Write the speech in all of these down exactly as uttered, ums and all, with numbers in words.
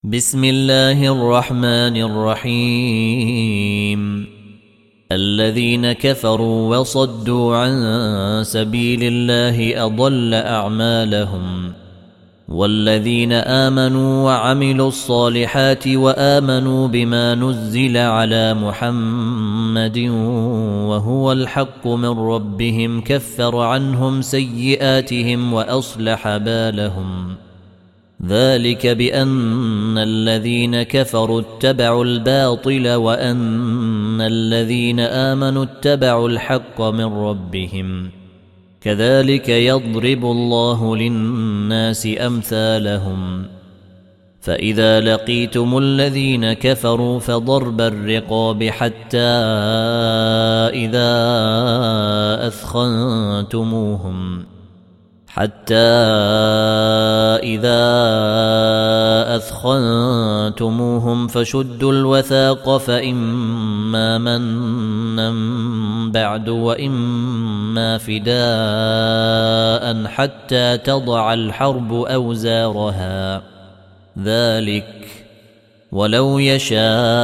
بسم الله الرحمن الرحيم. الذين كفروا وصدوا عن سبيل الله أضل أعمالهم، والذين آمنوا وعملوا الصالحات وآمنوا بما نزل على محمد وهو الحق من ربهم كفر عنهم سيئاتهم وأصلح بالهم. ذلك بأن الذين كفروا اتبعوا الباطل وأن الذين آمنوا اتبعوا الحق من ربهم، كذلك يضرب الله للناس أمثالهم. فإذا لقيتم الذين كفروا فضرب الرقاب حتى إذا أثخنتموهم حتى إذا أثخنتموهم فشدوا الوثاق، فإما منا بعد وإما فداء حتى تضع الحرب أوزارها. ذلك ولو يشاء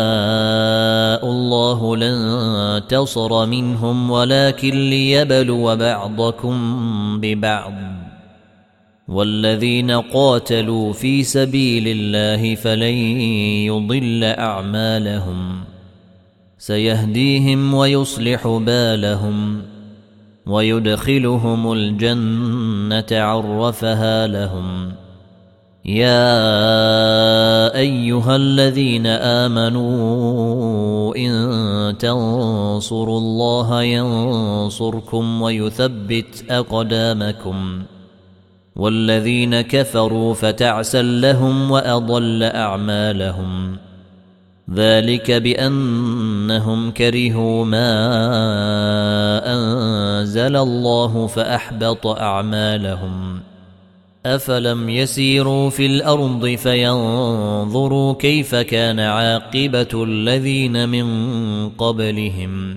الله لانتصر منهم، ولكن ليبلو بعضكم ببعض. والذين قاتلوا في سبيل الله فلن يضل أعمالهم، سيهديهم ويصلح بالهم ويدخلهم الجنة عرفها لهم. يا أيها الذين آمنوا إن تنصروا الله ينصركم ويثبت أقدامكم، والذين كفروا فتعسا لهم وأضل أعمالهم. ذلك بأنهم كرهوا ما أنزل الله فأحبط أعمالهم. أفلم يسيروا في الأرض فينظروا كيف كان عاقبة الذين من قبلهم،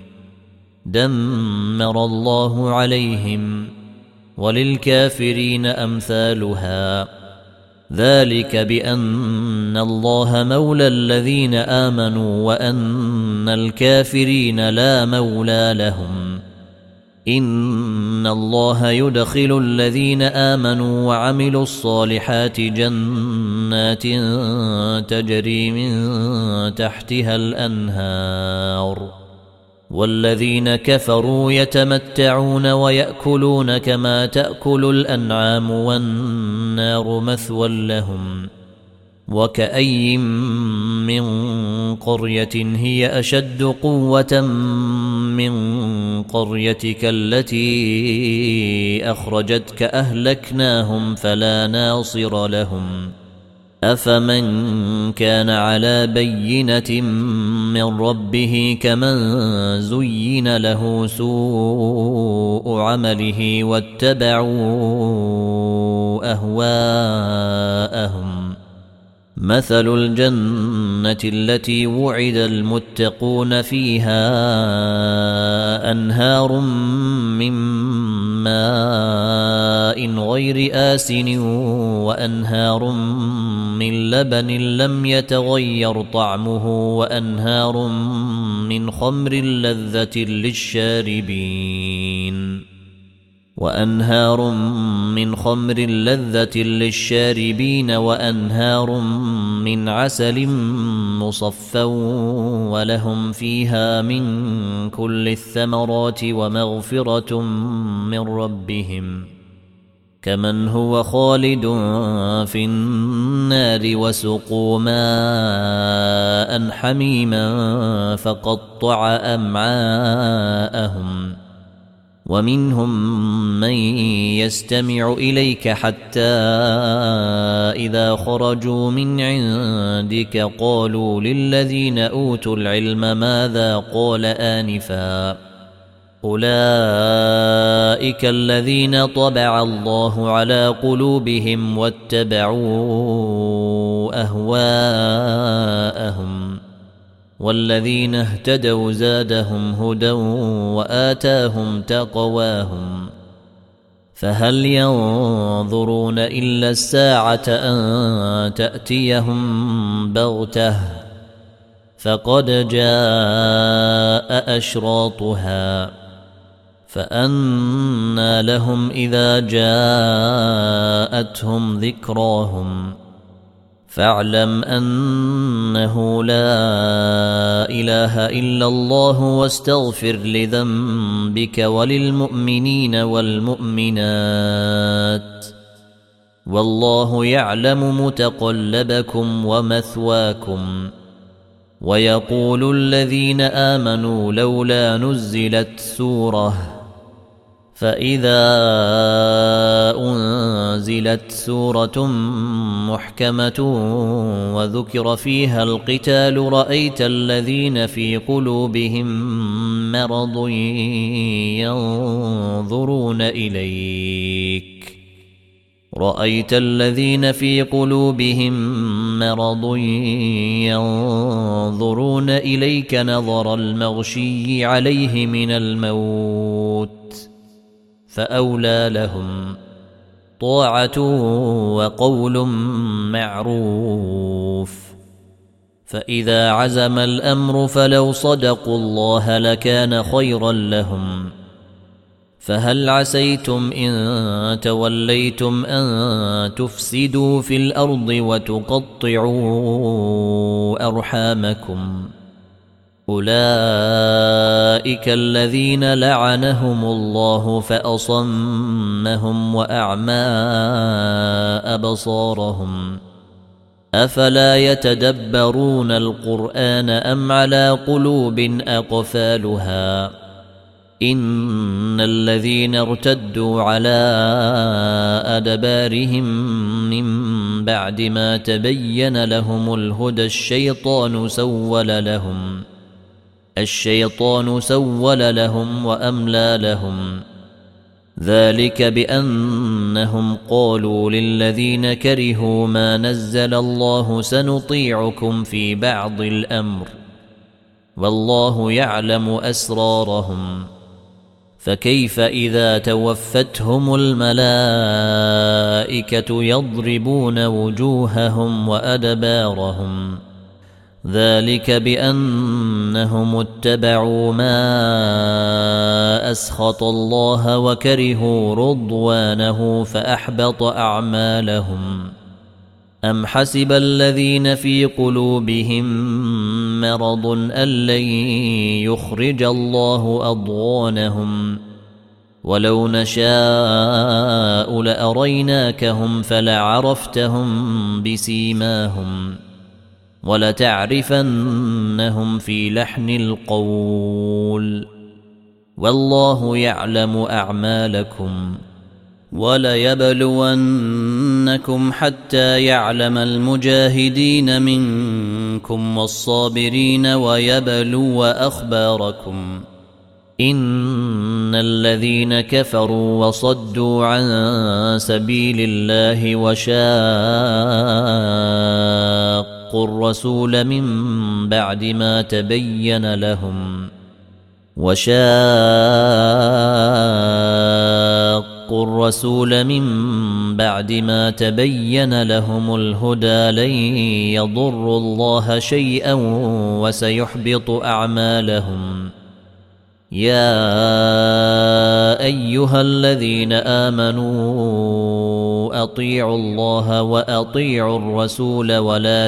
دمر الله عليهم وللكافرين أمثالها. ذلك بأن الله مولى الذين آمنوا وأن الكافرين لا مولى لهم. إن الله يدخل الذين آمنوا وعملوا الصالحات جنات تجري من تحتها الأنهار، والذين كفروا يتمتعون ويأكلون كما تأكل الأنعام والنار مثوى لهم. وكأي من قرية هي أشد قوة من قريتك التي أخرجتك أهلكناهم فلا ناصر لهم. أفمن كان على بينة من ربه كمن زين له سوء عمله واتبعوا أهواءهم. مثل الجنة التي وعد المتقون فيها أنهار من ماء غير آسن وأنهار من لبن لم يتغير طعمه وأنهار من خمر لذة للشاربين وأنهار من خمر لذة للشاربين وأنهار من عسل مصفى ولهم فيها من كل الثمرات ومغفرة من ربهم، كمن هو خالد في النار وسقوا ماء حميما فقطع أمعاءهم. ومنهم من يستمع إليك حتى إذا خرجوا من عندك قالوا للذين أوتوا العلم ماذا قال آنفا، أولئك الذين طبع الله على قلوبهم واتبعوا أهواءهم. والذين اهتدوا زادهم هدى وآتاهم تقواهم. فهل ينظرون إلا الساعة أن تأتيهم بغتة فقد جاء أشراطها فأنى لهم إذا جاءتهم ذكراهم فاعلم أنه لا إله إلا الله واستغفر لذنبك وللمؤمنين والمؤمنات والله يعلم متقلبكم ومثواكم. ويقول الذين آمنوا لولا نزلت سورة فإذا أنزلت سورة محكمة وذكر فيها القتال رأيت الذين في قلوبهم مرض ينظرون إليك رأيت الذين في قلوبهم مرض ينظرون إليك نظر المغشي عليه من الموت فأولى لهم طاعة وقول معروف. فإذا عزم الأمر فلو صدقوا الله لكان خيرا لهم. فهل عسيتم إن توليتم أن تفسدوا في الأرض وتقطعوا أرحامكم أولئك الذين لعنهم الله فأصمهم وأعمى أبصارهم أفلا يتدبرون القرآن أم على قلوب أقفالها إن الذين ارتدوا على أدبارهم من بعد ما تبين لهم الهدى الشيطان سول لهم الشيطان سول لهم وأملى لهم ذلك بأنهم قالوا للذين كرهوا ما نزل الله سنطيعكم في بعض الأمر والله يعلم أسرارهم فكيف إذا توفتهم الملائكة يضربون وجوههم وأدبارهم ذلك بأنهم اتبعوا ما أسخط الله وكرهوا رضوانه فأحبط أعمالهم أم حسب الذين في قلوبهم مرض أن لن يخرج الله أضغانهم ولو نشاء لأريناكهم فلعرفتهم بسيماهم ولتعرفنهم في لحن القول والله يعلم أعمالكم وليبلونكم حتى يعلم المجاهدين منكم والصابرين ويبلو أخباركم إن الذين كفروا وصدوا عن سبيل الله وشاقوا الرسول من بعد ما تبين لهم وشاقوا الرسول من بعد ما تبين لهم الهدى لن يضروا الله شيئا وسيحبط أعمالهم يا أيها الذين آمنوا أطيعوا الله وأطيعوا الرسول ولا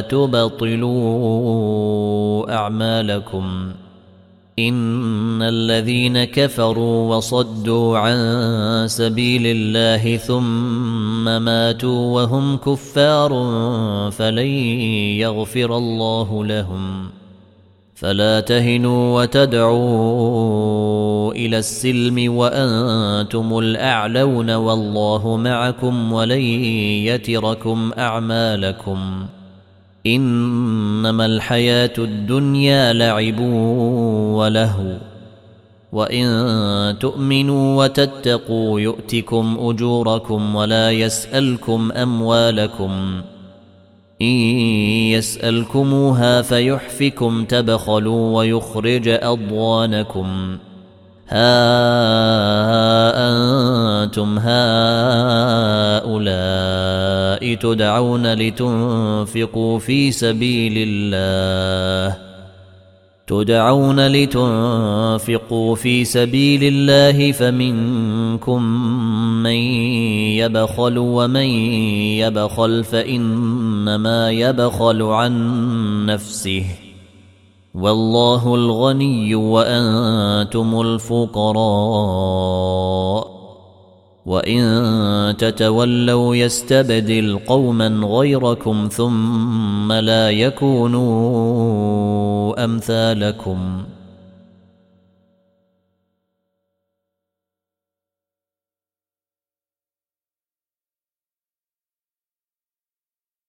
تبطلوا أعمالكم إن الذين كفروا وصدوا عن سبيل الله ثم ماتوا وهم كفار فلن يغفر الله لهم فلا تهنوا وتدعوا إلى السلم وأنتم الأعلون والله معكم ولن يتركم أعمالكم إنما الحياة الدنيا لعب ولهو وإن تؤمنوا وتتقوا يؤتكم أجوركم ولا يسألكم أموالكم إن يسألكموها فيحفكم تبخلوا ويخرج أضغانكم ها أنتم هؤلاء تدعون لتنفقوا في سبيل الله تدعون لتنفقوا في سبيل الله فمنكم من يبخل ومن يبخل فإنما يبخل عن نفسه والله الغني وأنتم الفقراء وإن تتولوا يستبدل قوما غيركم ثم لا يكونوا أمثالكم